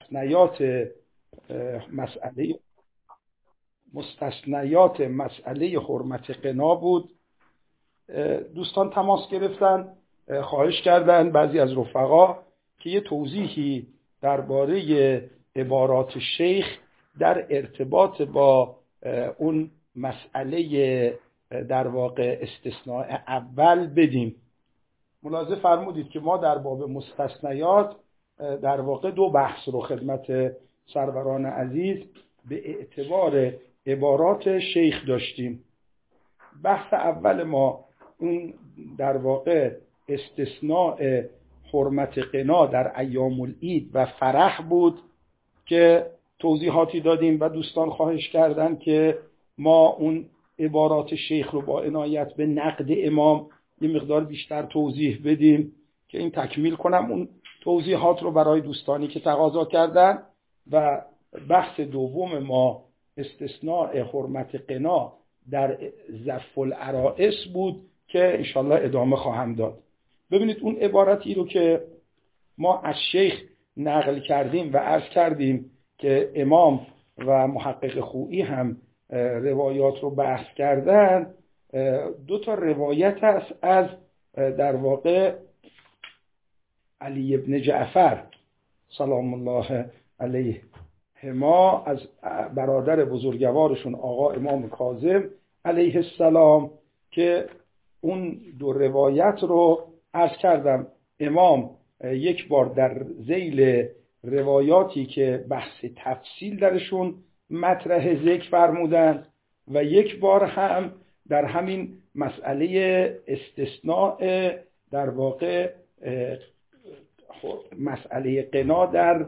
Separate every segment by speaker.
Speaker 1: مستثنیات مسئله حرمت قنا بود. دوستان تماس گرفتن، خواهش کردن بعضی از رفقا که یه توضیحی درباره عبارات شیخ در ارتباط با اون مسئله در واقع استثناء اول بدیم. ملاحظه فرمودید که ما در باب مستثنیات در واقع دو بحث رو خدمت سروران عزیز به اعتبار عبارات شیخ داشتیم. بحث اول ما اون در واقع استثناء حرمت قنا در ایام العید و فرح بود که توضیحاتی دادیم و دوستان خواهش کردن که ما اون عبارات شیخ رو با عنایت به نقد امام یه مقدار بیشتر توضیح بدیم که این تکمیل کنم اون توضیحات رو برای دوستانی که تقاضا کردن. و بحث دوم ما استثناء حرمت قنا در زف العرائس بود که انشالله ادامه خواهم داد. ببینید اون عبارتی رو که ما از شیخ نقل کردیم و عرض کردیم که امام و محقق خویی هم روایات رو بحث کردن، دو تا روایت است از در واقع علی ابن جعفر سلام الله علیه ما از برادر بزرگوارشون آقا امام کاظم علیه السلام که اون دو روایت رو عرض کردم. امام یک بار در ذیل روایاتی که بحث تفصیل درشون مطرح ذکر فرمودن و یک بار هم در همین مسئله استثناء در واقع مسئله قنا در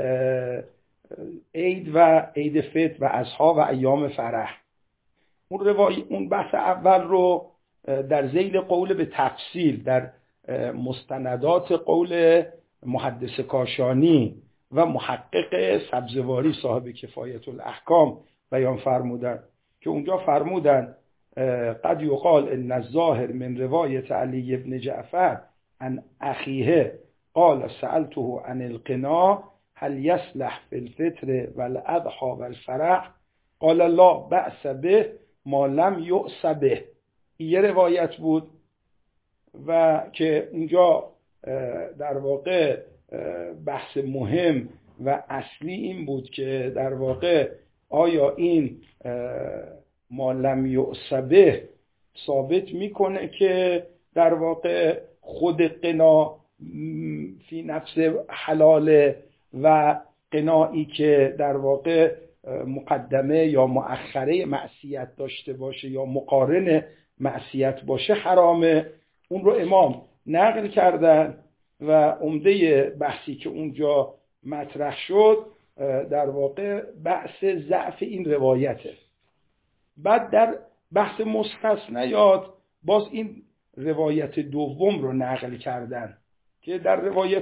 Speaker 1: عید و عید فطر و اضحی و ایام فرح. اون بحث اول رو در ذیل قول به تفصیل در مستندات قول محدث کاشانی و محقق سبزواری صاحب کفایت الاحکام بیان فرمودن که اونجا فرمودن قد یقال ان الظاهر من روایت علی ابن جعفر عن اخیه قال سألته عن القنا هل يصلح في الفطر والاضحى والفرح قال لا بأس به ما لم یؤس به. یه روایت بود و که اونجا در واقع بحث مهم و اصلی این بود که در واقع آیا این ما لم یؤس به ثابت میکنه که در واقع خود قنا فی نفس حلاله و قنایی که در واقع مقدمه یا مؤخره معصیت داشته باشه یا مقارن معصیت باشه حرامه. اون رو امام نقل کردن و عمده بحثی که اونجا مطرح شد در واقع بحث ضعف این روایته. بعد در بحث مستثنیات باز این روایت دوم رو نقل کردن که در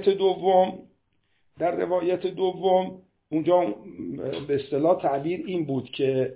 Speaker 1: روایت دوم اونجا به اصطلاح تعبیر این بود که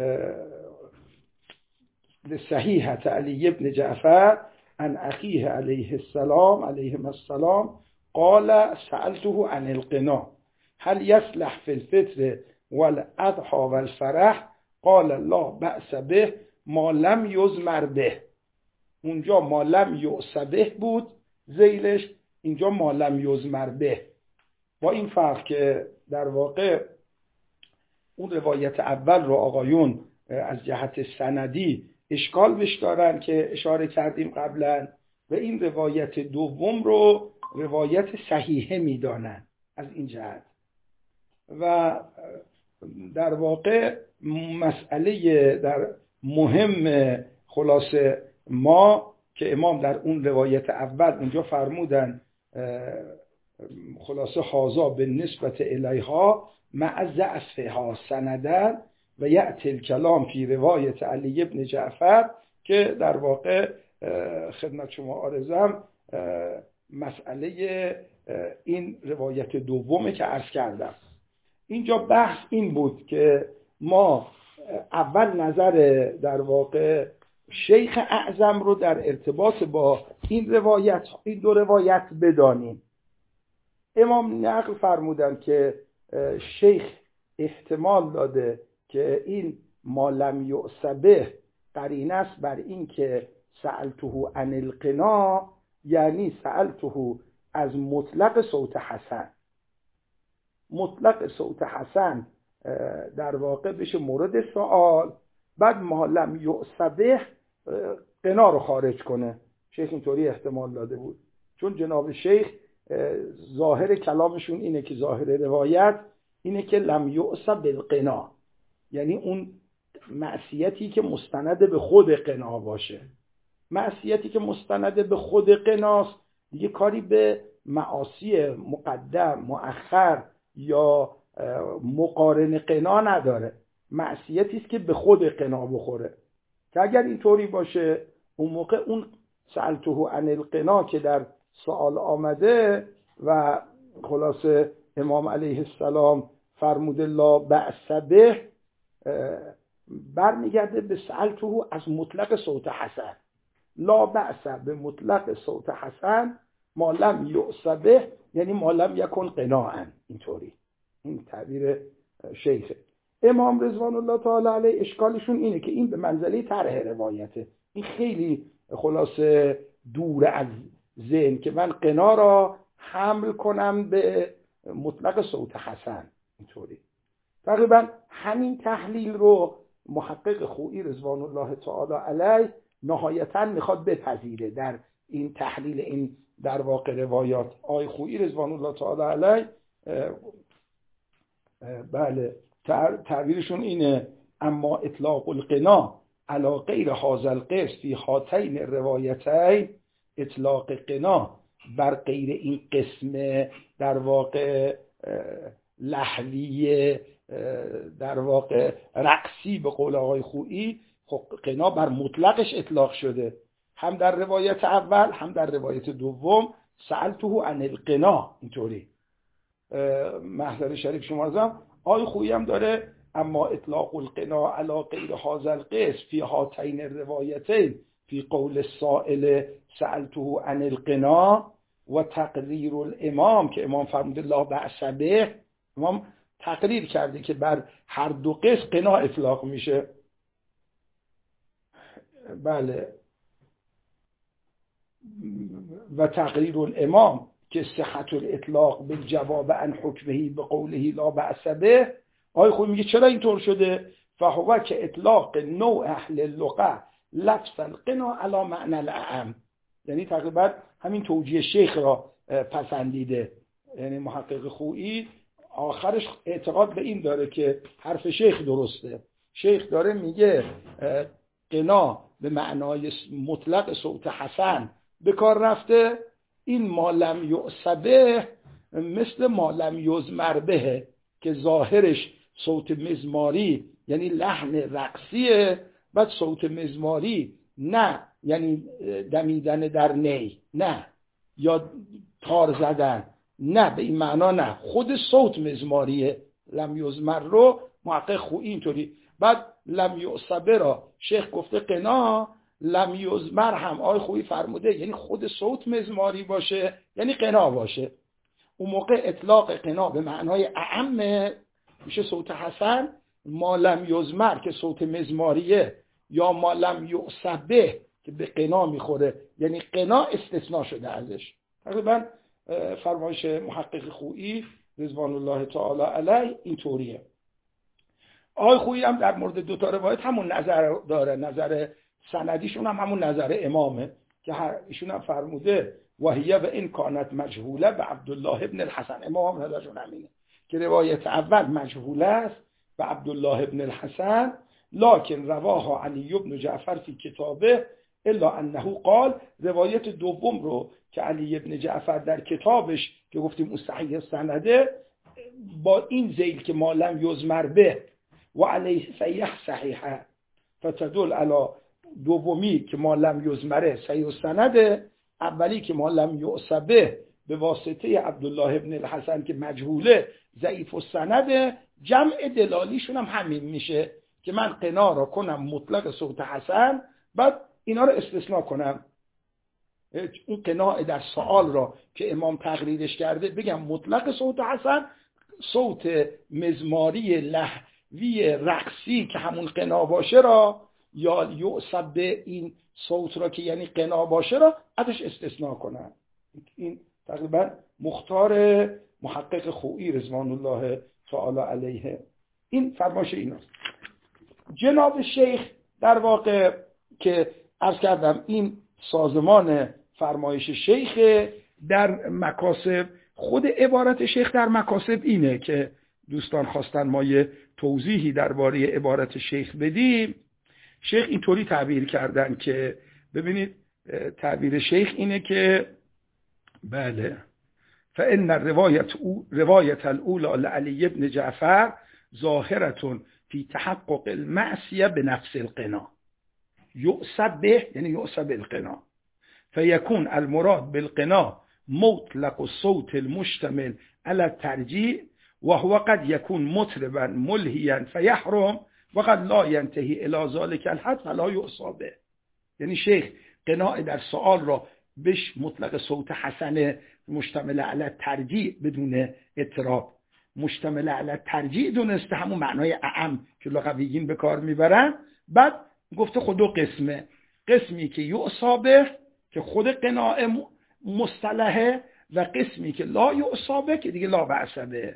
Speaker 1: صحیحت علی ابن جعفر عن اخیه علیه السلام قال سألته عن القنا هل يصلح في الفطر والاضحى والفرح قال لا بأس به ما لم یضمر به. اونجا ما لم یؤس به بود ذیلش، اینجا ما لم یضمر به، با این فرق که در واقع اون روایت اول رو آقایون از جهت سندی اشکال بش دارن که اشاره کردیم قبلا و این روایت دوم رو روایت صحیحه میدانن از این جهت. و در واقع مسئله در مهم خلاصه ما که امام در اون روایت اول اونجا فرمودن خلاصه حاضا به نسبت الیها مع ضعفها سندن و یأتی الکلام فی روایت علی ابن جعفر که در واقع خدمت شما عرضم مسئله این روایت دومه که عرض کردم. اینجا بحث این بود که ما اول نظر در واقع شیخ اعظم رو در ارتباط با این دو روایت بدانیم. امام نقل فرمودن که شیخ احتمال داده که این ما لم یعصبه قرینه است بر این که سألته عن القنا، یعنی سألته از مطلق صوت حسن. مطلق صوت حسن در واقع بشه مورد سوال، بعد ما لم یعصبه قنا رو خارج کنه. شیخ اینطوری احتمال داده بود، چون جناب شیخ ظاهر کلامشون اینه که ظاهر روایت اینه که لم یعصب بالقنا، یعنی اون معصیتی که مستند به خود قنا باشه. معصیتی که مستند به خود قناست دیگه کاری به معاصی مقدم مؤخر یا مقارن قنا نداره، معصیتی است که به خود قنا بخوره. که اگر اینطوری باشه اون موقع اون سألته عن القنا که در سوال آمده و خلاصه امام علیه السلام فرموده لا بأس به، برمیگرده به سألته از مطلق صوت حسن. لا بأس به مطلق صوت حسن ما لم یعصبه، یعنی ما لم یکن قناعا. اینطوری این تعبیر شیخه. امام رضوان الله تعالی علیه اشکالشون اینه که این به منزله طرح روایته، این خیلی خلاصه دور از ذهن که من قنا را حمل کنم به مطلق صوت حسن. اینطوری تقریبا همین تحلیل رو محقق خویی رضوان الله تعالی علیه نهایتاً میخواد بپذیره در این تحلیل این در واقع روایات. آقای خویی رضوان الله تعالی علیه بله تعبیرشون اینه: اما اطلاق القنا علی غیر هذا القسم فی هاتین الروایتین، اطلاق قنا بر غیر این قسم در واقع لحوی در واقع رقصی به قول آقای خویی، خب قنا بر مطلقش اطلاق شده، هم در روایت اول هم در روایت دوم سألته عن القنا. اینطوری محضر شریف شمارزم آقای خویی هم داره اما اطلاق القنا علی غیر هذا القسم فی هاتین الروایتین فی قول السائل سألته عن القنا و تقریر الامام که امام فرموده لا بأس به، امام تقریر کرده که بر هر دو قسم قنا اطلاق میشه. بله و تقریر الامام که صحت الاطلاق به جواب عن حکمه به قوله لا بأس به. آقای خویی میگه چرا اینطور شده؟ فهو که اطلاق نوع اهل اللغه لفظ القنا علی معنی الاعم، یعنی تقریبا همین توجیه شیخ را پسندیده. یعنی محقق خویی آخرش اعتقاد به این داره که حرف شیخ درسته. شیخ داره میگه قنا به معنای مطلق صوت حسن به کار رفته، این ما لم یعصبه مثل ما لم یضمر به که ظاهرش صوت مزماری یعنی لحن رقصیه، بعد صوت مزماری نه یعنی دمیدن در نی نه یا تار زدن، نه به این معنا، نه خود صوت مزماریه. لم یضمر رو محقق خویی اینطوری، بعد لم یعصبه را شیخ گفته قنا، لم یضمر هم آقای خویی فرموده یعنی خود صوت مزماری باشه یعنی قنا باشه. اون موقع اطلاق قنا به معنای اعم میشه صوت حسن، ما لم یضمر که صوت مزماریه یا ما لم یعصبه که به قنا میخوره یعنی قنا استثناء شده ازش. تقریبا فرمایش محقق خویی رضوان الله تعالی علیه اینطوریه. آقای خویی هم در مورد دو تا روایت همون نظر داره، نظر سندیشون هم همون نظر امامه که ایشون هم فرموده وحیه و این کانت مجهوله به عبدالله ابن الحسن. امام هم نظرشون همینه که روایت اول مجهوله است و عبدالله ابن الحسن، لکن رواه علی ابن جعفر فی کتابه الا انه قال. روایت دوم رو که علی ابن جعفر در کتابش که گفتیم اون صحیح سنده با این ذیل که ما لم یضمر به و علیه صحیحه فتدل علی دومی که ما لم یضمره صحیح سنده، اولی که ما لم یعصبه به واسطه عبدالله ابن الحسن که مجهوله ضعیف السنده، جمع دلالیشون هم همین میشه که من قنا را کنم مطلق صوت حسن بعد اینا رو استثناء کنم. اون قناع در سوال را که امام تقریرش کرده بگم مطلق صوت حسن، صوت مزماری لهوی رقصی که همون قنا باشه را، یا یعصب به این صوت را که یعنی قنا باشه را ازش استثناء کنن. این تقریبا مختار محقق خویی رضوان الله تعالی علیه این فرمایش ایناست. جناب شیخ در واقع که عرض کردم این سازمان فرمایش شیخ در مکاسب، خود عبارت شیخ در مکاسب اینه که دوستان خواستن ما یه توضیحی درباره عبارت شیخ بدیم. شیخ اینطوری تعبیر کردن که ببینید تعبیر شیخ اینه که بله فإن روایت الاولى لعلی بن جعفر ظاهرة فی تحقق المعصیه بنفس القنا یعصب به، یعنی یعصب القنا، فیکون المراد بالقنا مطلق الصوت المشتمل على الترجیع وهو قد يكون مطربا ملهيا فيحرم وقد لا ينتهي الى ذلك الحد فلا يعصب به. یعنی شیخ قناع در سؤال را بش مطلق صوت حسن مشتمل علی ترجیع بدون اضطراب مشتمل علی ترجیع دونسته، همون معنای اعم که لغویین به کار میبرن. بعد گفته خود دو قسمه، قسمی که یعصابه که خود قناع مصطلحه و قسمی که لا یعصابه که دیگه لا بعصبه.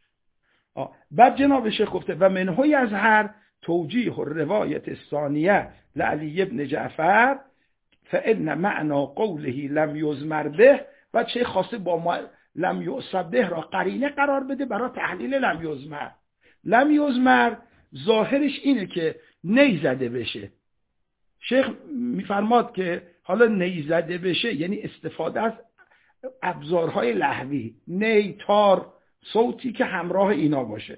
Speaker 1: بعد جناب شیخ گفته و منه یظهر توجیه الروایت الثانیه لعلی بن جعفر فإن معنى قوله لم یزمر به. بعد شیخ خواسته با لم یعصب به را قرینه قرار بده برای تحلیل لم یزمر. لم یزمر ظاهرش اینه که نی زده بشه. شیخ میفرماد که حالا نی زده بشه یعنی استفاده از ابزارهای لهوی، نی، تار، صوتی که همراه اینا باشه.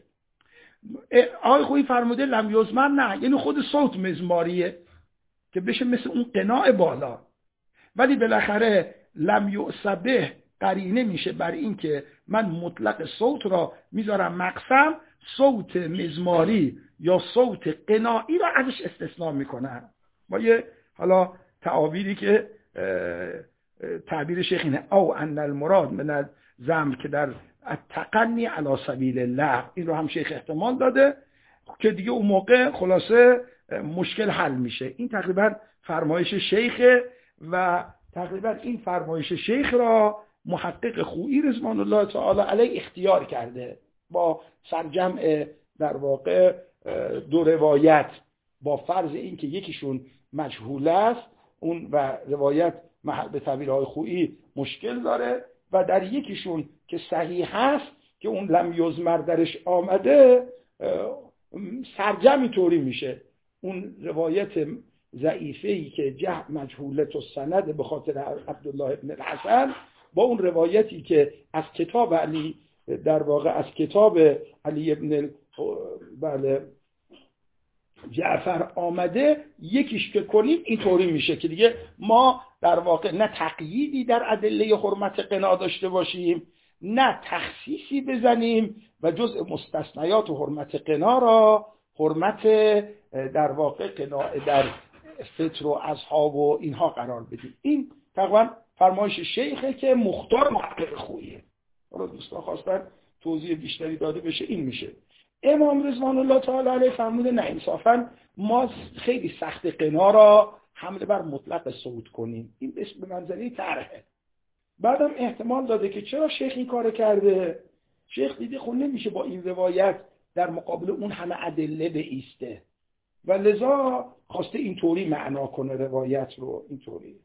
Speaker 1: آقای خویی فرموده لم یزمر نه، یعنی خود صوت مزماریه که بشه مثل اون قناع بالا، ولی بالاخره لم یعصب به قرینه میشه بر این که من مطلق صوت را میذارم مقسم، صوت مزماری یا صوت قناعی را ازش استثناء میکنم. با یه حالا تعابیری که تعبیر شیخ اینه او ان المراد من الذم که در التقنی علی سبیل الله، این رو هم شیخ احتمال داده که دیگه اون موقع خلاصه مشکل حل میشه. این تقریبا فرمایش شیخه و تقریبا این فرمایش شیخ را محقق خویی رضوان الله تعالی علیه اختیار کرده با سرجمع در واقع دو روایت، با فرض این که یکیشون مجهول است اون و روایت به تعبیرهای خویی مشکل داره و در یکیشون که صحیح هست که اون لم یزمر درش آمده سرجمی طوری میشه. اون روایت ضعیفه‌ای که مجهولت السند به خاطر عبدالله ابن الحسن با اون روایتی که از کتاب علی در واقع از کتاب علی ابن جعفر آمده یکیش که کنیم اینطوری میشه که دیگه ما در واقع نه تقییدی در ادله حرمت قنا داشته باشیم نه تخصیصی بزنیم و جزء مستثنیات و حرمت قنا را حرمت در واقع قنا در فطر و اصحاب و اینها قرار بدیم. این تقریبا فرمایش شیخه که مختار محقق خوییه. حالا دوستان خواستن توضیح بیشتری داده بشه این میشه. امام رضوان الله تعالی علیه فرموده نه انصافا ما خیلی سخت قنا را حمله بر مطلق صوت کنیم، این به منزله طرحه. بعدم احتمال داده که چرا شیخ این کار کرده. شیخ دیده خود نمیشه با این روایت در مقابل اون همه ادله بایسته و لذا خواسته اینطوری معنا کنه روایت رو اینطوری.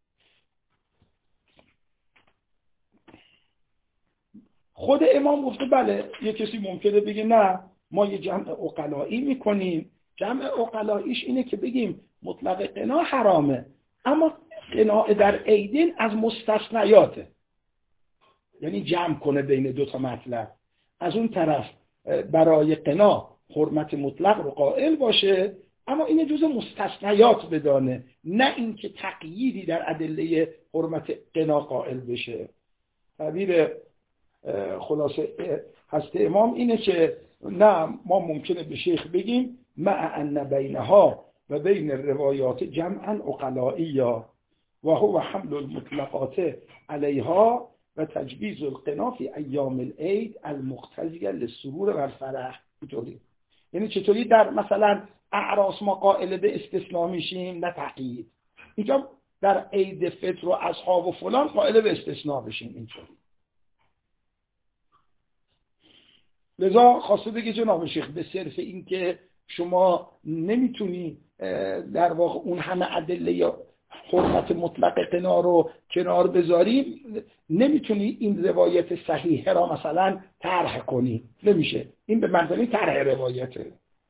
Speaker 1: خود امام گفته بله یه کسی ممکنه بگه نه ما یه جمع عقلایی میکنیم، جمع عقلاییش اینه که بگیم مطلق قنا حرامه اما قناع در عیدین از مستثنیاته، یعنی جمع کنه بین دو تا مطلب، از اون طرف برای قنا حرمت مطلق رو قائل باشه اما این جزء مستثنیات بدانه، نه اینکه تقییدی در ادله حرمت قنا قائل بشه. تعبیر خلاصه هست امام اینه که نه ما ممکنه به شیخ بگیم مع ان بینها و بین الروایات جمعا عقلائیا و هو حمل المطلقات علیها و تجویز القنا فی ایام العید المقتضیه للسرور و الفرح. اینطوری یعنی چطوری در مثلا اعراس ما قائل به استثناء میشیم نه تقیید، اینجا در عید فطر و اضحی و فلان قائل به استثناء بشیم اینطوری. لذا خواسته بگه جناب شیخ به صرف این که شما نمیتونی در واقع اون همه ادله یا حرمت مطلق قنا رو کنار بذاری، نمیتونی این روایت صحیحه را مثلا طرح کنی، نمیشه، این به منزله طرح روایته.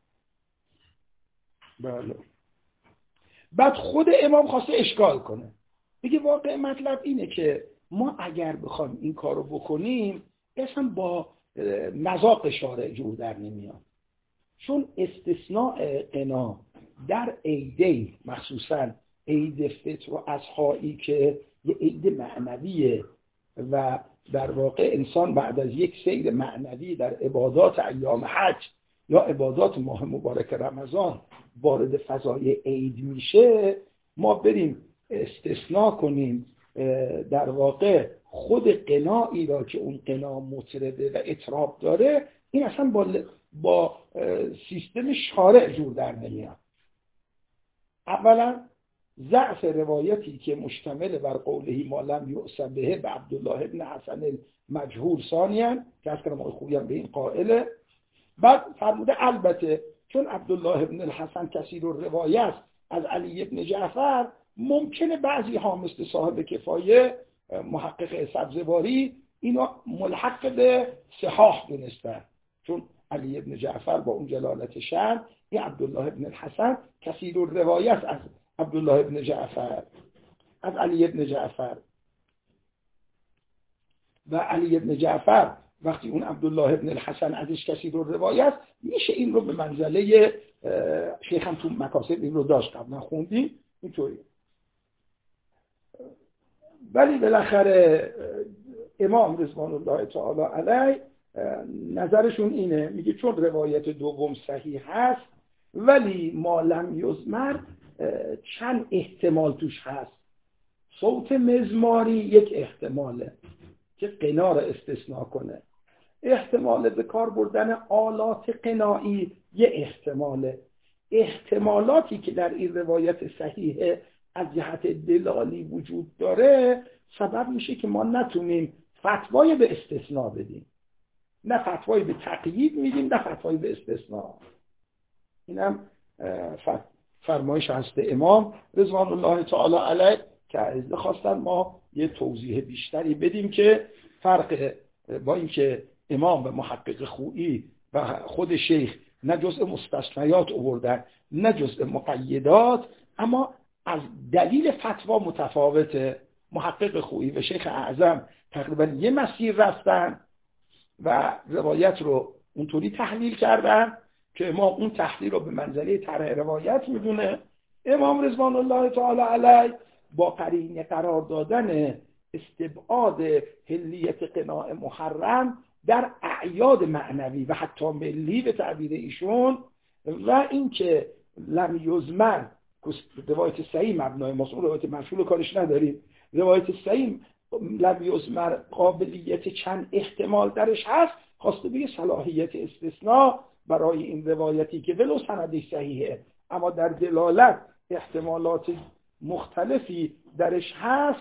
Speaker 1: بله. بعد خود امام خواسته اشکال کنه، میگه واقع مطلب اینه که ما اگر بخوایم این کارو بکنیم اصلا با مذاق شارع جور در نمیاد، چون استثناء قنا در عیدی مخصوصا عید فطر و اضحی که یه عید معنویه و در واقع انسان بعد از یک سیر معنوی در عبادات ایام حج یا عبادات ماه مبارک رمضان وارد فضای عید میشه، ما بریم استثناء کنیم در واقع خود قناعی را که اون قنا مطربه و اطراب داره، این اصلا با سیستم شارع جور در نمیاد. اولا ضعف روایتی که مشتمل بر قوله ما لم یؤسم به عبدالله ابن حسن المجهول، ثانیاً که از کلام خوبی هم به این قائله. بعد فرموده البته چون عبدالله ابن الحسن کثیر الروایت از علی ابن جعفر، ممکنه بعضی ها مثل صاحب کفایه محقق سبزواری اینو ملحق به صحاح دونستن، چون علی ابن جعفر با اون جلالت شأن، این عبدالله ابن الحسن کثیر الروایت از عبدالله ابن جعفر از علی ابن جعفر، و علی ابن جعفر وقتی اون عبدالله ابن الحسن ازش کثیر الروایت، میشه این رو به منزله شیخ هم تو مکاسب این رو داشت قبلا خوندیم اینطوری. ولی بالاخره امام رضوان الله تعالی علیه نظرشون اینه، میگه چون روایت دوم صحیح هست ولی ما لم یزمر چند احتمال توش هست. صوت مزماری یک احتماله که قنا را استثناء کنه، احتمال به کار بردن آلات قنایی یه احتماله، احتمالاتی که در این روایت صحیحه از جهت دلالی وجود داره سبب میشه که ما نتونیم فتوای به استثناء بدیم، نه فتوای به تقیید میدیم نه فتوای به استثناء. اینم فرمایش هست امام رضوان الله تعالی علیه که از خواستن ما یه توضیح بیشتری بدیم که فرق با این که امام و محقق خویی و خود شیخ نه جزء مستثنیات آوردن نه جزء مقیدات، اما از دلیل فتوا متفاوته. محقق خویی و شیخ اعظم تقریبا یه مسیر رفتن و روایت رو اونطوری تحلیل کردن که امام اون تحلیل رو به منزله طرح روایت میدونه. امام رضوان الله تعالی علیه با قرینه قرار دادن استبعاد حلیت قناع محرم در اعیاد معنوی و حتی ملی به تعبیر ایشون، و اینکه لم یزمن روایت صحیح مبنای ماست، اون روایت مشهور کارش نداریم، روایت صحیح لم یزمن قابلیت چند احتمال درش هست، خواسته بگه صلاحیت استثناء برای این روایتی که ولو سندش صحیحه اما در دلالت احتمالات مختلفی درش هست،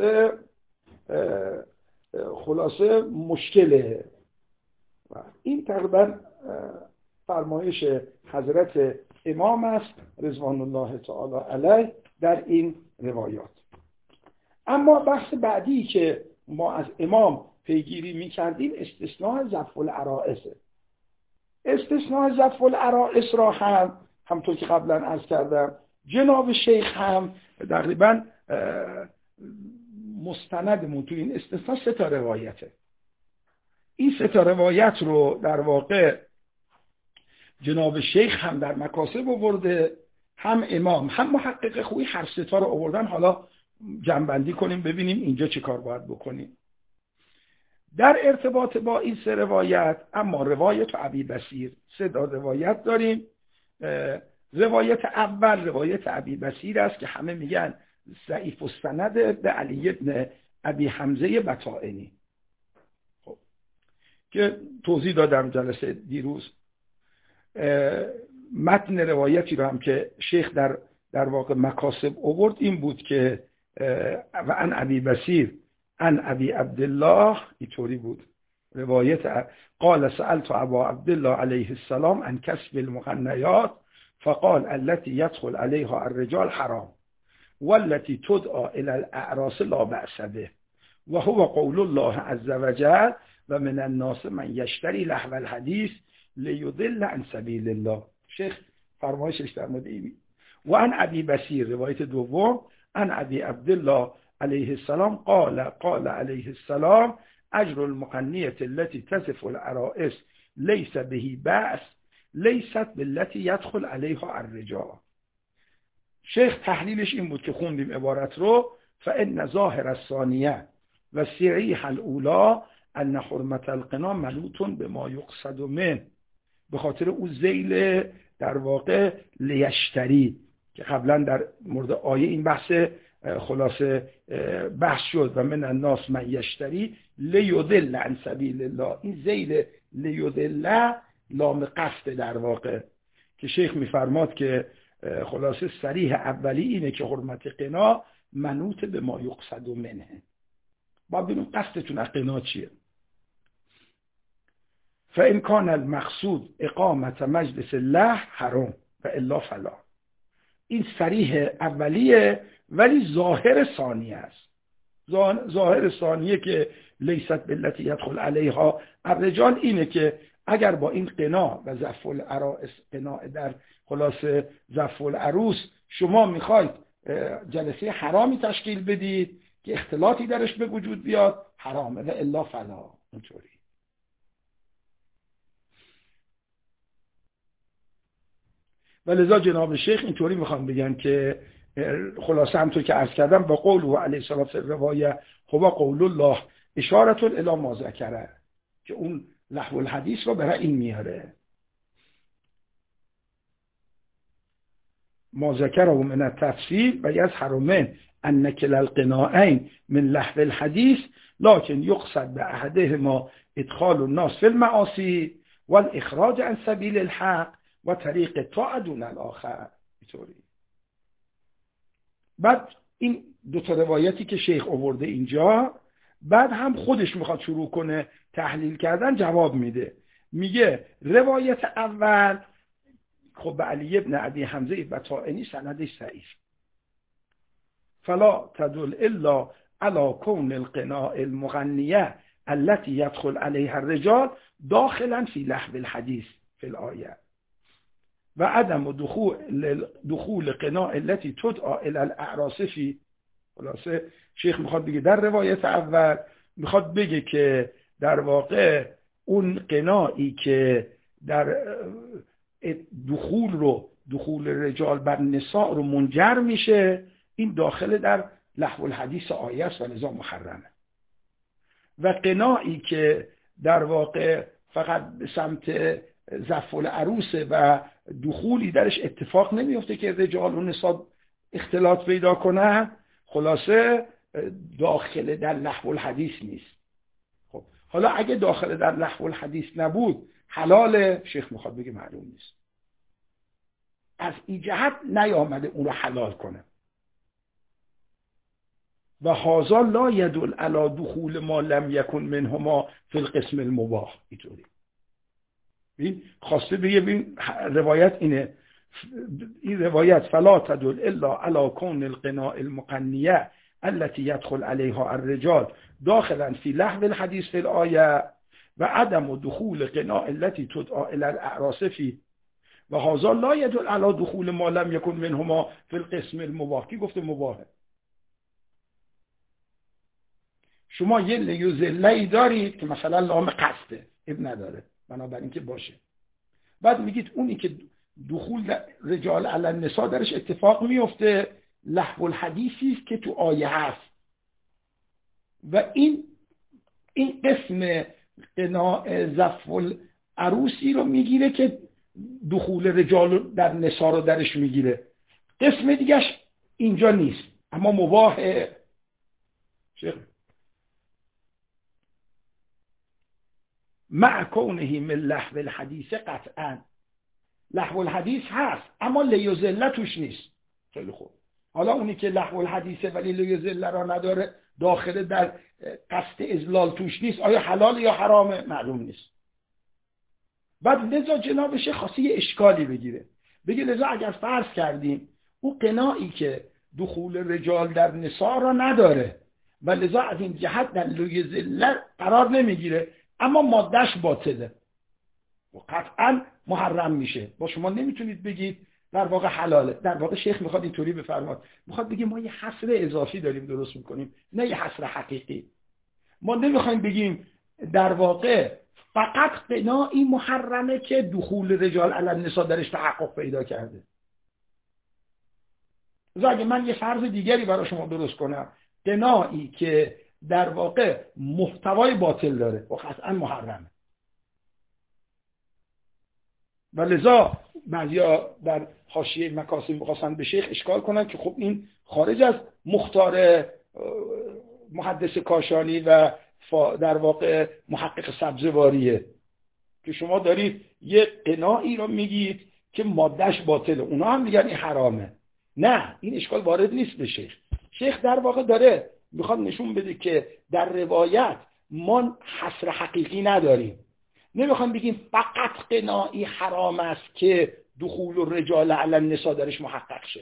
Speaker 1: خلاصه مشکله. این تقریبا فرمایش حضرت امام است رضوان الله تعالی علیه در این روایات. اما بحث بعدی که ما از امام پیگیری می‌کردیم استثناء ضعف العرائسه. استثناء ضعف العرائس را همطور که قبلا عرض کردم جناب شیخ هم تقریبا مستندمون تو این استثناء 3 تا روایته. این 3 تا روایت رو در واقع جناب شیخ هم در مکاسب آورده، هم امام هم محقق خویی هر 3 تا رو آوردن. حالا جمع‌بندی کنیم ببینیم اینجا چه کار باید بکنیم در ارتباط با این 3 روایت. اما روایت ابی بصیر 3 تا روایت داریم. روایت اول روایت ابی بصیر است که همه میگن ضعیف السند به علی ابن ابی حمزه بطائنی. خب که توضیح دادم جلسه دیروز. متن روایتی رو هم که شیخ در واقع مکاسب آورد این بود که و عن ابی بصیر عن ابی عبدالله، اینطوری بود روایت. قال سألت ابا عبدالله علیه السلام عن کسب المغنیات فقال التي يدخل عليها الرجال حرام والتي تدعى الى الاعراس لا بأس به وهو قول الله عز وجل و من الناس من یشتری لهو الحدیث لیضل عن سبیل الله. شیخ فرمایشش در مورد این. و عن ابی بصیر روایت دوم عن ابی عبدالله علیه السلام قال علیه السلام اجر المغنیة التي تصف العرائس ليس به بأس لیست بالتي يدخل عليها الرجال. شیخ تحلیلش این بود که خوندیم عبارت رو فإن ظاهر الثانیه و صریح الاولی ان حرمت القنا منوط بما یقصد منه، به خاطر اون ذیل در واقع لیشتری که قبلا در مورد آیه این بحث خلاصه بحث شد و من الناس من یشتری لیضل عن سبیل الله. این ذیل لیضل لام قصد در واقع که شیخ میفرماد که خلاصه صریح اولی اینه که حرمت قنا منوط به ما یقصد منه. با ببینیم قصدتون از قنا چیه. فإن كان المقصود اقامت مجلس الله حرام و الا فلا. این صریح اولیه ولی ظاهر ثانیه است. ظاهر ثانیه که لیست بالتی یدخل علیها الرجال اینه که اگر با این قنا و زف العرائس، قنا در خلاصه زف العروس، شما میخواید جلسه حرامی تشکیل بدید که اختلاطی درش به وجود بیاد، حرامه و الا فلا. اینطوری. و لذا جناب شیخ اینطوری میخوان بگن که خلاصه همطور که عرض کردم با قول و علیه السلام روایه هو قول الله اشارت الی ما ذکره، که اون لهو الحدیث رو برای این میاره. ما ذکره من التفسیر و یظهر من ان کلا القناعین من لهو الحدیث لكن یقصد باحدهما ادخال الناس في المعاصی والاخراج عن سبیل الحق و طریق طاعة دون الاخر. اینطوری. بعد این دو تا روایتی که شیخ آورده اینجا، بعد هم خودش میخواد شروع کنه تحلیل کردن، جواب میده. میگه روایت اول خب به علی ابن ابی حمزه بطائنی سندش ضعیف، فلا تدل الا على كون القناع المغنیه التي يدخل عليها الرجال داخلا في لهو الحديث في الآية و عدم دخول قناع التي تدعى الى الاعراس فی. خلاصه شیخ میخواد بگه در روایت اول میخواد بگه که در واقع اون قناعی که در دخول رجال بر نساء رو منجر میشه، این داخل در لهو الحدیث آیه است و لذا محرمه. و قناعی که در واقع فقط به سمت زف العروس و دخولی درش اتفاق نمیفته که رجال و نساء اختلاط پیدا کنن، خلاصه داخل در لهو الحدیث نیست. خب حالا اگه داخل در لهو الحدیث نبود حلال؟ شیخ میخواد بگه معلوم نیست. از این جهت نیامده اون رو حلال کنه. و هذا لا يدل على دخول ما لم يكن منهما في القسم المباح. اینطوری. این خواسته بگه روایت اینه، این روایت فلا تدل الا على كون القناع المقنیه التي يدخل عليها الرجال داخلا في لهو الحديث في الآية و عدم دخول قناع التي تدعى الى الاعراس فيه و هذا لا يدل على دخول ما لم يكن منهما في القسم المباح. کی گفته مباحه؟ شما یه لیوزلهی دارید که مثلا لام قصده، اب نداره، بنابراین که باشه. بعد میگید اونی که دخول رجال علی النساء درش اتفاق میفته لهو الحدیثی است که تو آیه هست و این قسم قناع زف العروسی رو میگیره که دخول رجال در نساء رو درش میگیره. قسم دیگهش اینجا نیست اما مباحه. شیخ مع کونه من لهو الحدیث قطعا. لهو الحدیث هست اما لیوزله توش نیست. خیلی خوب، حالا اونی که لهو الحدیثه ولی لیوزله را نداره، داخل در قصد اضلال توش نیست، آیا حلال یا حرامه؟ معلوم نیست. بعد لذا جناب شیخ خاصی یه اشکالی بگیره، بگه لذا اگر فرض کردیم او قناعی که دخول رجال در نساء را نداره و لذا از این جهت در لیوزله قرار نمیگیره اما مادهش باطله و قطعا محرم میشه، با شما نمیتونید بگید در واقع حلاله. در واقع شیخ میخواد اینطوری بفرماد، میخواد بگه ما یه حصر اضافی داریم درست میکنیم، نه یه حصر حقیقی. ما نمیخوایم بگیم در واقع فقط قناعی محرمه که دخول رجال علی النساء درش تحقق پیدا کرده. اگه من یه فرض دیگری برای شما درست کنم، قناعی که در واقع محتوای باطل داره و قطعا محرمه، و لذا بعضیا در حاشیه مکاسب می‌خواستن به شیخ اشکال کنن که خب این خارج از مختار محدث کاشانی و در واقع محقق سبزواریه که شما دارید یه قناعی رو میگید که مادهش باطله، اونا هم میگن این حرامه. نه، این اشکال وارد نیست به شیخ. شیخ در واقع داره میخواد نشون بده که در روایت ما حصر حقیقی نداریم. نمیخوام بگیم فقط قناعی حرام است که دخول الرجال علی النساء درش محقق شه.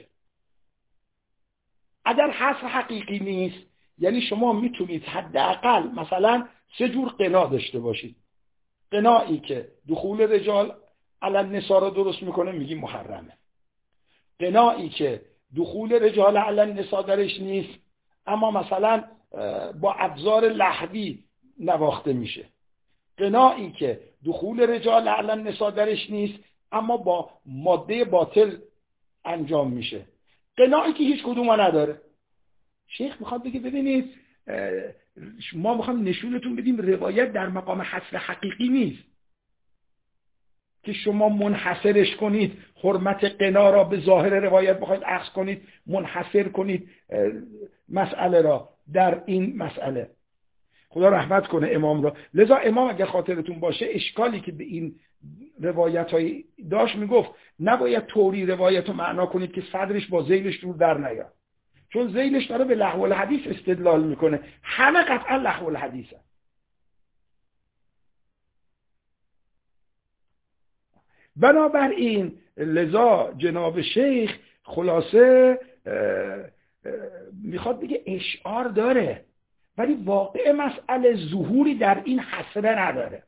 Speaker 1: اگر حصر حقیقی نیست، یعنی شما میتونید حداقل مثلا 3 جور قناع داشته باشید. قناعی که دخول رجال علی النساء را درست میکنه میگیم محرمه. قناعی که دخول رجال علی النساء درش نیست اما مثلا با ابزار لهوی نواخته میشه. قناعی که دخول رجال علی النساء درش نیست اما با ماده باطل انجام میشه. قناعی که هیچ کدوم نداره. شیخ میخواد بگه ببینید ما میخوام نشونتون بدیم روایت در مقام حصر حقیقی نیست که شما منحصرش کنید، حرمت قنا را به ظاهر روایت بخواید اخذ کنید، منحصر کنید مسئله را در این مسئله. خدا رحمت کنه امام را. لذا امام اگر خاطرتون باشه اشکالی که به این روایت های داشت میگفت نباید طوری روایت رو معنا کنید که صدرش با ذیلش دور در نیاد، چون ذیلش داره به لهو الحدیث استدلال میکنه، همه قطعا لهو الحدیث هست. بنابراین لذا جناب شیخ خلاصه میخواد بگه اشعار داره ولی واقع مسئله ظهوری در این حصره نداره.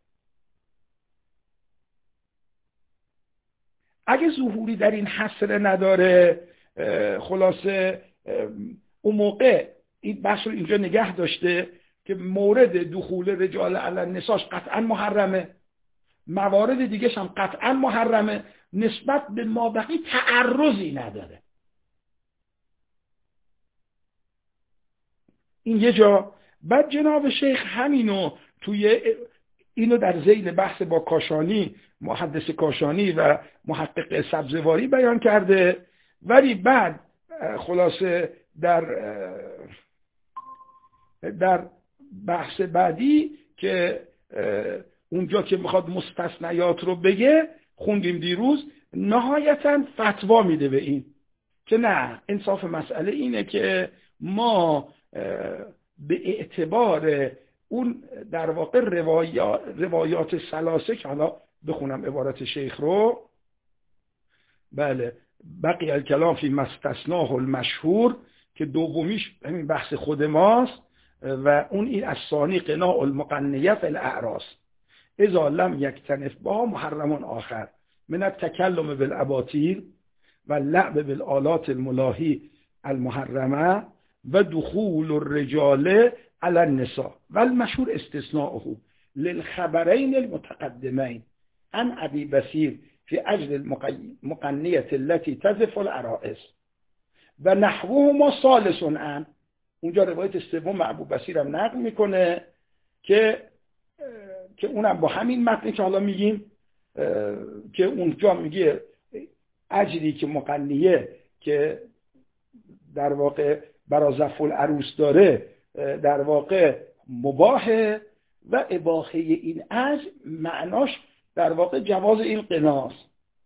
Speaker 1: اگه ظهوری در این حصره نداره خلاصه اون موقع این بحث رو اینجا نگه داشته که مورد دخول رجال علی النساء قطعا محرمه، موارد دیگه هم قطعا محرمه، نسبت به مابقی تعرضی نداره. این یه جا. بعد جناب شیخ همینو اینو در ذیل بحث با کاشانی، محدث کاشانی و محقق سبزواری بیان کرده، ولی بعد خلاصه در بحث بعدی که اونجا که میخواد مستثنیات رو بگه خوندیم دیروز، نهایتا فتوا میده به این که نه، انصاف مسئله اینه که ما به اعتبار اون در واقع روایات ثلاثه که حالا بخونم عبارت شیخ رو، بله، بقی الکلام فی مستثناه المشهور که دومیش همین بحث خود ماست و اون این الثانی قناع المقنیه فی الاعراس اذا لم یکتنف با محرم آخر من التکلم بالاباطیل و اللعب بالآلات الملاهی المحرمه و دخول الرجال علی النساء و المشهور استثناؤه للخبرین المتقدمین عن ابی بصیر فی اجل المقنیه التي تزف العرائس و نحوهما ثالث عن. اونجا روایت سوم ابو بصیر هم نقل میکنه که اونم با همین متنی که حالا میگیم که اونجا میگه اجری که مقنیه که در واقع برا زف العروس داره در واقع مباحه و اباحه این عجل معناش در واقع جواز این قناست.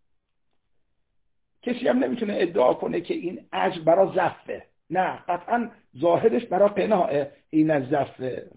Speaker 1: کسی هم نمیتونه ادعا کنه که این عجل برای زفه، نه، قطعا ظاهرش برای قناعه این از زفه.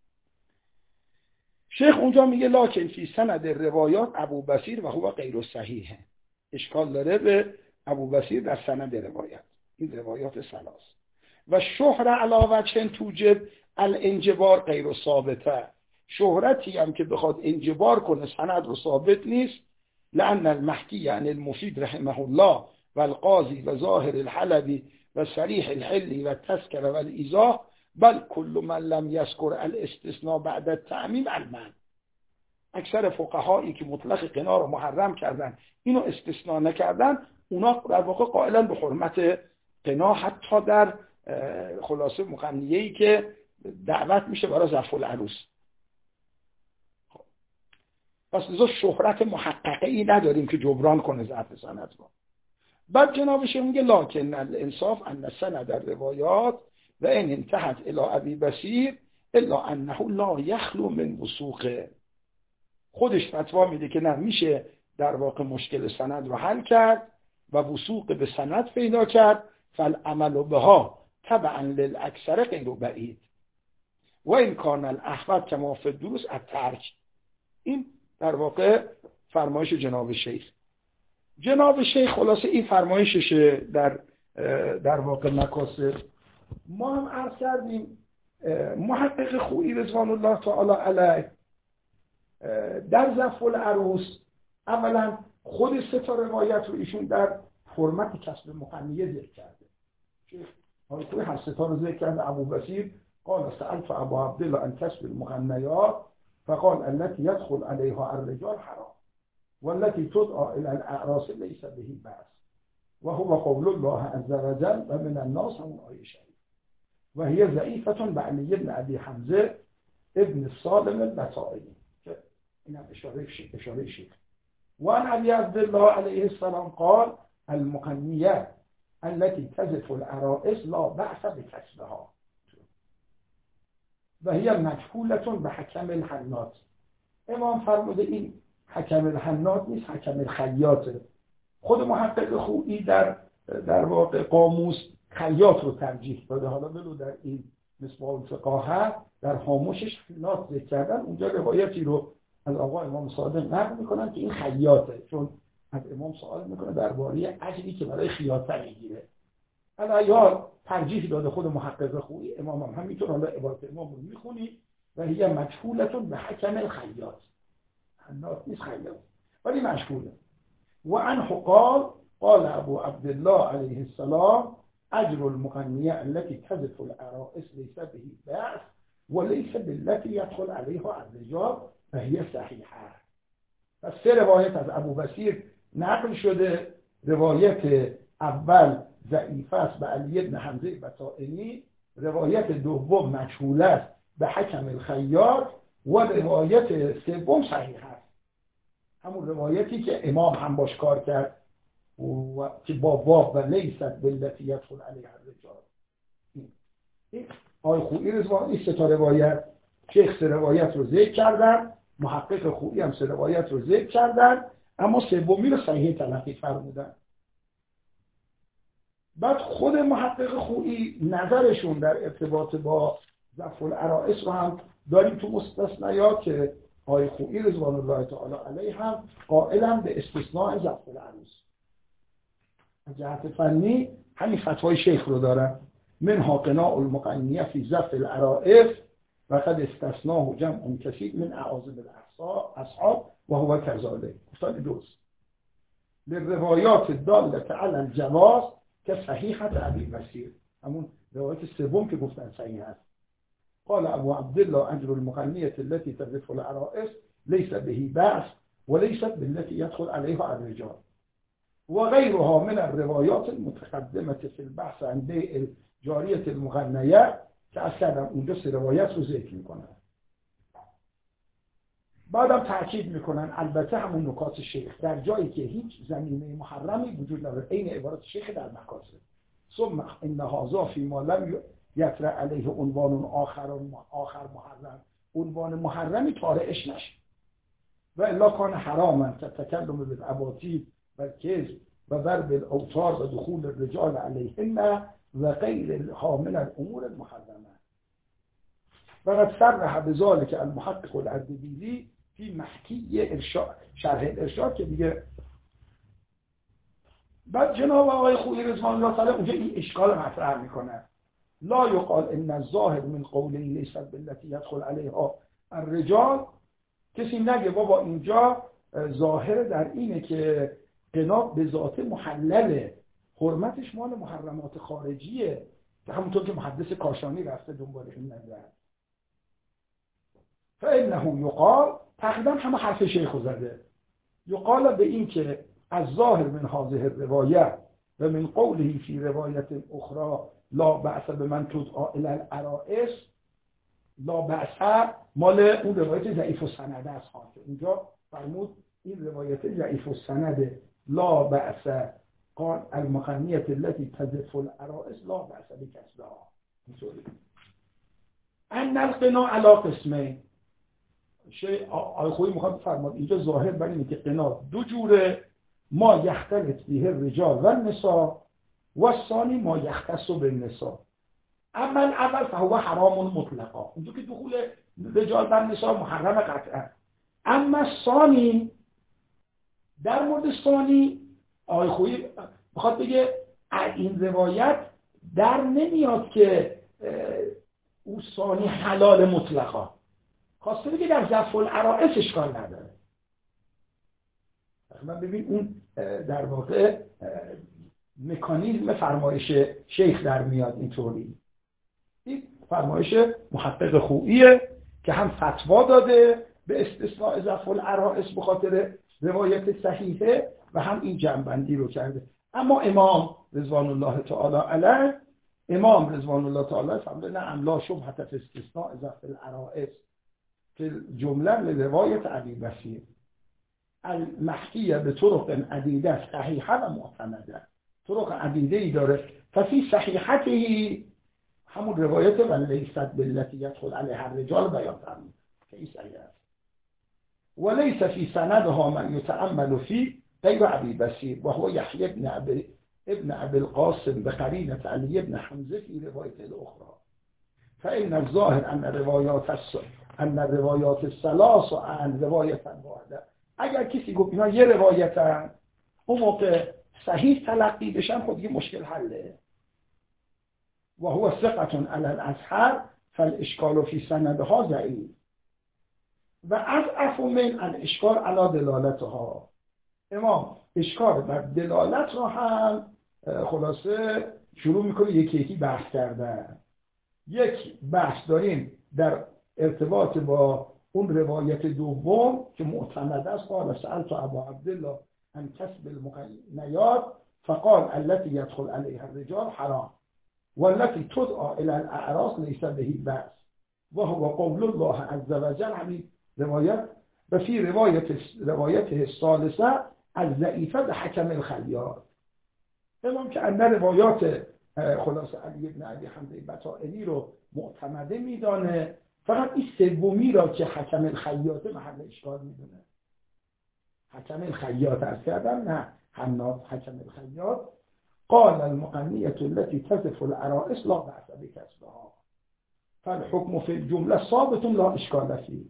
Speaker 1: شیخ اونجا میگه لکن فی سند روایات ابو بصیر و هو غیر صحیحه، اشکال داره به ابو بصیر در سند روایت، این روایات سلاس و شهر علی وجه توجب الانجبار غیر ثابته، شهرتی هم که بخواد انجبار کنه سند رو ثابت نیست. لأن المحکی عن المفید رحمه الله و القاضی و ظاهر الحلبی و صریح الحلی و تذکر و الایضاح بل کل من لم یذکر الاستثناء بعد التعمیم المنع. اکثر فقهایی که مطلق قنا رو محرم کردن اینو استثناء نکردن، اونا در واقع قائلا به حرمت قنا حتی در خلاصه مقنیه‌ای که دعوت میشه برای زفف العروس. پس لذا شهرت محققه ای نداریم که جبران کنه ضعف سند رو. بعد جناب شیخ میگه لکن الانصاف ان سند الروایات و ان انتهت الى ابی بصیر الا انه لا یخلو من وثوق. خودش فتوا میده که نه، میشه در واقع مشکل سند رو حل کرد و وثوق به سند پیدا کرد. فالعمل بها تبعا للاکثر غیر بعید و ان کان الاحوط کما فی الدروس الترک. این در واقع فرمایش جناب شیخ. جناب شیخ خلاصه این فرمایششه در واقع مقاصد. ما هم عرض کردیم محقق خویی رضوان الله تعالی علیه در زفف العروس اولا خود سه تا روایت رو ایشون در فرمت کسب مقنیه ذکر کرده. شیخ آقای خویی هر سه تا رو ذکر کرده. ابو بصیر قال سألت ابا عبدالله عن کسب المقنیات فقال التي يدخل عليها الرجال حرام والتي تدعى الى الاعراس ليس به بأس وهو قول الله عز وجل ومن الناس هم آیه شریف وهي ضعيفة بعلي بن ابي حمزه ابن السالم البطائي. این هم اشاره شیخ. وعن ابي عبد الله عليه السلام قال المقنية التي تزف العرائس لا بأس بكسبها و هی مجهولة به حکم الحناط. امام فرموده این حکم الحناط نیست، حکم الخیاطه. خود محقق خویی در واقع قاموس خیاط رو ترجیح داده. حالا بلو در این مصباح الفقاهه در هاموشش خیاط ذکر کردن، اونجا روایتی رو از آقا امام صادق نقل میکنن که این خیاطه، چون از امام سوال میکنه درباره اجری که برای خیاطه میگیره. حالا ترجیح داده خود محقق خویی. امام هم همینطور. حالا عبارت امام رو میخونی و هی مجهولتون به حکم الخیاط، حناط نیست خیاط ولی مجهوله. و عنه قال ابو عبدالله علیه السلام اجر المقنیه التي تزف العرائس لیس به بأس وليس بالتي يدخل عليها الرجال فهي صحیحه. پس سه روایت از ابو بصیر نقل شده. روایت اول ضعیف است به علی بن حمزه بطائنی، روایت دوم مجهول است به حکم الخیاط و روایت سوم صحیح است، همون روایتی که امام هم باش کار کرد و که با واو و لیست بالتی یدخل علیها الرجال. این آقای خویی رضوان این سه تا روایت، شیخ سه روایت رو ذکر کردن، محقق خویی هم سه روایت رو ذکر کردن، اما سومی رو صحیح تلقی فرمودن. بعد خود محقق خویی نظرشون در ارتباط با زفف العرائس رو هم داریم تو مستثنیات که آقای خویی رضوان الله تعالی علیه هم قائلن به استثناء زفف العروس. از جهت فنی همین فتوای شیخ رو دارن. منها قناع المقنیه فی زفف العرائس و قد استثناه جمع کثیر من اعاظم الاصحاب و هو کذالک. گفتن دوست للروایات الداله علی الجواز که صحیحت ابی بصیر، همون روایت سوم که گفتن صحیح است. قال ابو عبدالله اجر المقنیه التي تزف العرائس ليس به بأس وليست بالتي يدخل عليها الرجال وغيرها من الروايات المتقدمه في البحث عن بيع الجاريه المغنیه که اصلا اونجا سه روایت رو ذکر میکنن. بعدم تاکید میکنن البته همون نکات شیخ در جایی که هیچ زمینه محرمی وجود نداره، عین عبارت شیخ در مقاصد. ثم ان هذا فيما لم يطرأ عليه عنوان آخر محرم عنوان محرمی طارئش نشه. و الا کان حراما تتکلم بالاباطیل و کذب و ضرب الاوتار و دخول الرجال علیهن و غیر حامل الامور المحرمه. وقد صرح بذلك المحقق الاردبیلی فی محکی ارشاد، شرح الارشاد که دیگه. بعد جناب آقای خویی رضوان الله تعالی اونجا این اشکال مطرح میکنه: لا یقال ان الظاهر من قوله لیست بالتي يدخل عليها الرجال. کسی نگه بابا اینجا ظاهر در اینه که قناع به ذات محلله، حرمتش مال محرمات خارجیه، که همونطور که محدث کاشانی رفته دنبال این نظر. فانه یقال، تقریبا همه حرف شیخ زده، یقال به این که از ظاهر من هذه الروایه و من قوله فی روایت اخرى لا بأس بمن تدعى الی العرائس، لا بأس مال اون روایت ضعیف السند است که اینجا فرمود این روایت ضعیف السند، لا بأس قال المغنیه التي تزف العرائس لا بأس بکسبها. اینطوری ان القناع علی قسمین. آقای خویی میخواد فرماد اینجا ظاهر بر اینه که قناع دو جوره: ما یختلط به الرجال و النساء و الثانی ما یختص بالنساء. اما اول فهو حرام مطلقا، اونجا که دخول رجال و النساء محرم قطعا. اما ثانی، در مورد ثانی آقای خویی میخواد بگه این روایت در نمیاد که او ثانی حلال مطلقا، خواسته بگه در زف العرائس اشکال نداره. من ببین اون در واقع مکانیزم فرمایش شیخ در میاد اینطوری. این فرمایش محقق خوییه که هم فتوا داده به استثناء زف العرائس به خاطر روایت صحیحه و هم این جنبندی رو کرده. اما امام رضوان الله تعالی علیه، امام رضوان الله تعالی فرموده نه لا شبهة فی استثناء زف العرائس که جمله لروایت ابی بصیر المحکیه به طرق عدیده صحیحه و معتمده. طرق عدیده‌ای داره. ففی صحیحته همون روایت و لیست بالتی یدخل علیها الرجال بیان فرمود که این صحیح است. و لیس فی سندها من یتأمل فی غیر ابی بصیر و هو یحیی ابن ابی القاسم بقرینة علی ابن حمزه فی روایت الاخرى. فإن الظاهر ان الروایات الثلاث عن روایت واحده. اگر کسی گفت اینا یه روایتن، اون موقع صحیح تلقی بشن، خود دیگه مشکل حله. و هو ثقة علی الازهر فالاشکال فی سندها ضعیف و اضعف من الاشکال علی دلالتها. امام اشکال بر دلالت رو هم خلاصه شروع میکنه یکی یکی بحث کردن. یک بحث داریم در ارتباط با اون روایت دوم که معتمد است. قال سألت ابا عبدالله عن کسب المغنیات فقال التي يدخل عليها الرجال حرام والتي تدعى الى الاعراس ليس به بأس وهو قول الله عز وجل. همین روایت و فی روایته الثالثه الضعیفه به حکم الخیاط. امام که ان روایات خلاص علی ابن ابی حمزه بطائنی رو معتمده میدانه، فقط این سومی را که حکم الخیاط محل اشکال میدونه. حکم الخیاط از کردن نه حناف حکم الخیاط. قال المغنیه التي تزف العرائس لا بأس بکسبها فالحكم في الجمله ثابت لا اشکال فيه.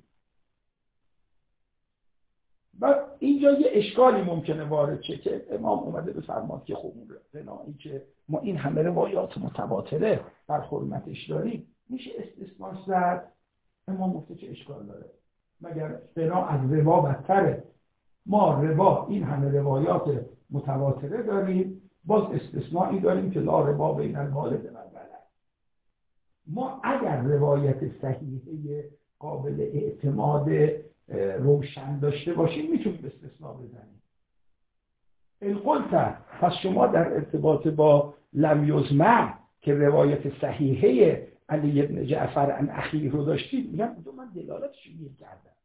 Speaker 1: بعد اینجا یه اشکالی ممکنه وارد شه که امام اومده بفرماد که خوب بنایی که ما این همه روایات متواتره بر حرمتش داریم، میشه استثناء زد. امام گفته چه اشکال داره؟ مگر بنا از ربا بدتره؟ ما ربا این همه روایات متواتره داریم، باز استثنائی داریم که لا ربا بین الوالد و الولد. ما اگر روایت صحیحه قابل اعتماد روشن داشته باشیم میتونیم استثناء بزنیم. القلت، پس شما در ارتباط با لم یزمع که روایت صحیحه علی ابن جعفر عن اخیه رو داشتید، میگم من دلالتش گیر کردم،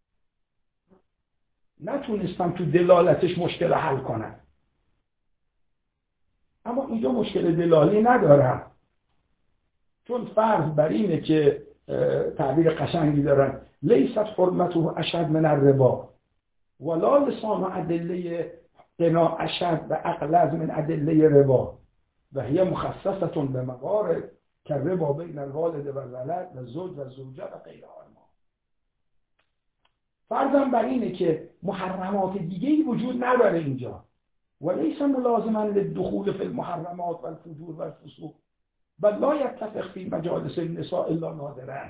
Speaker 1: نتونستم تو دلالتش مشکل حل کنم. اما اینجا مشکل دلالی ندارم، چون فرض بر اینه که تعبیر قشنگی دارن، لیست حرمته اشد من الربا ولا لسان ادله قنا اشد و اغلظ من ادله ربا و هي مخصصه بموارد كالربا بین الوالد و الولد و زوج و زوجه و غیر آنها. فرضاً بر اینه که محرمات دیگه‌ای وجود نداره اینجا، وليس ملازما للدخول في المحرمات والفجور والفسوق بل لا يتفق في مجالس النساء الا نادرا.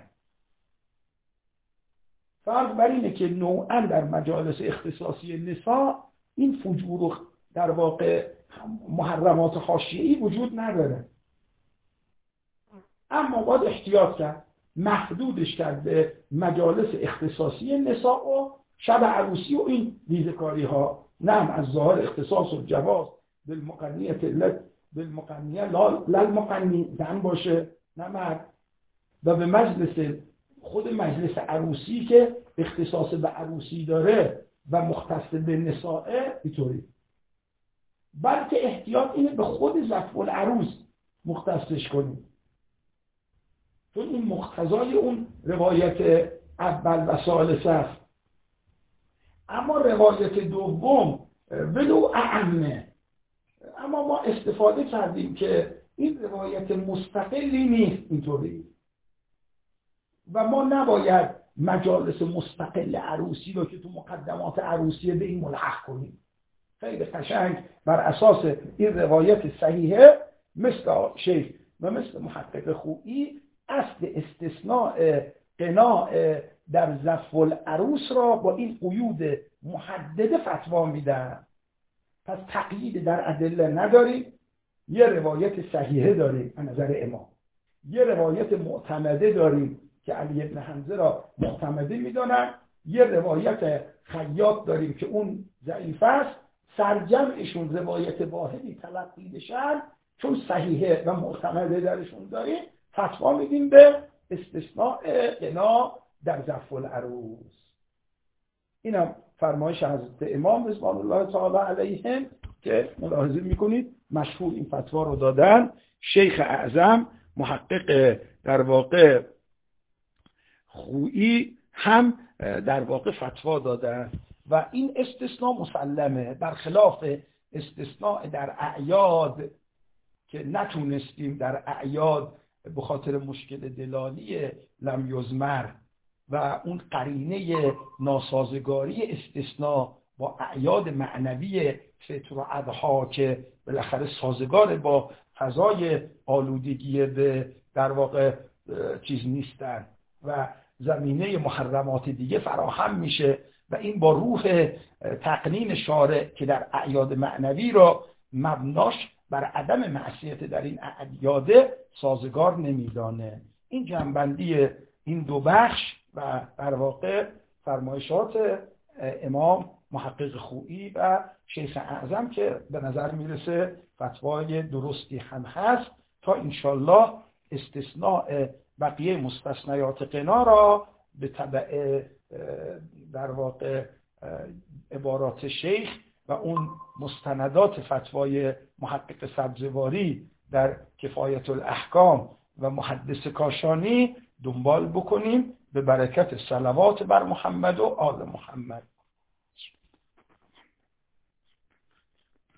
Speaker 1: فرض بر اینه که نوعاً در مجالس اختصاصی نساء این فجور و در واقع محرمات حاشیه‌ای وجود نداره، اما باید احتیاط کرد، محدودش کرد به مجالس اختصاصی نساء و شب عروسی و این ریزکاری ها. نعم از ظاهر اختصاص و جواز بالمقنیه للمقنی زن باشه نه مرد، و به مجلس خود مجلس عروسی که اختصاص به عروسی داره و مختص به نساء اینطوری، بلکه احتیاط اینه به خود زفف العروس مختصش کنیم، چون این مقتضای اون روایت اول و ثالث است. اما روایت دوم ولو اعمه، اما ما استفاده کردیم که این روایت مستقلی نیست اینطوری و ما نباید مجالس مستقل عروسی رو که تو مقدمات عروسی به این ملحق کنیم. خیلی قشنگ بر اساس این روایت صحیحه مثل شیخ و مثل محقق خویی اصل استثناء قناع در زفف العروس را با این قیود محدده فتوا میدن. پس تقیید در ادله نداریم، یه روایت صحیحه داریم از نظر امام، یه روایت معتمده داریم که علی ابن حمزه را معتمده میدونن، یه روایت خیاط داریم که اون ضعیف است، سرجمعشون روایت واحدی تلقی بشن چون صحیحه و معتمده درشون داریم، فتوا میدیم به استثناء قنا در زفف العروس. اینم فرمایش حضرت امام رضوان الله تعالی علیهم که ملاحظه میکنید مشهور این فتوا رو دادن. شیخ اعظم محقق در واقع خویی هم در واقع فتوا دادن و این استثناء مسلمه، برخلاف استثناء در اعیاد که نتونستیم در اعیاد به خاطر مشکل دلالی لم یزمر و اون قرینه ناسازگاری استثناء با اعیاد معنوی فطر و اضحی که بالاخره سازگار با فضای آلودگی به در واقع چیز نیستن و زمینه محرمات دیگه فراهم میشه و این با روح تقنین شارع که در اعیاد معنوی را مبناش بر عدم معصیت در این اعیاد سازگار نمیدانه. این جنبندی این دو بخش و در واقع فرمایشات امام محقق خویی و شیخ اعظم که به نظر میرسه فتوای درستی هم هست تا انشالله استثناء بقیه مستثنیات قنا را به تبع در واقع عبارات شیخ و اون مستندات فتوای محقق سبزواری در کفایت الاحکام و محدث کاشانی دنبال بکنیم به برکت صلوات بر محمد و آل محمد.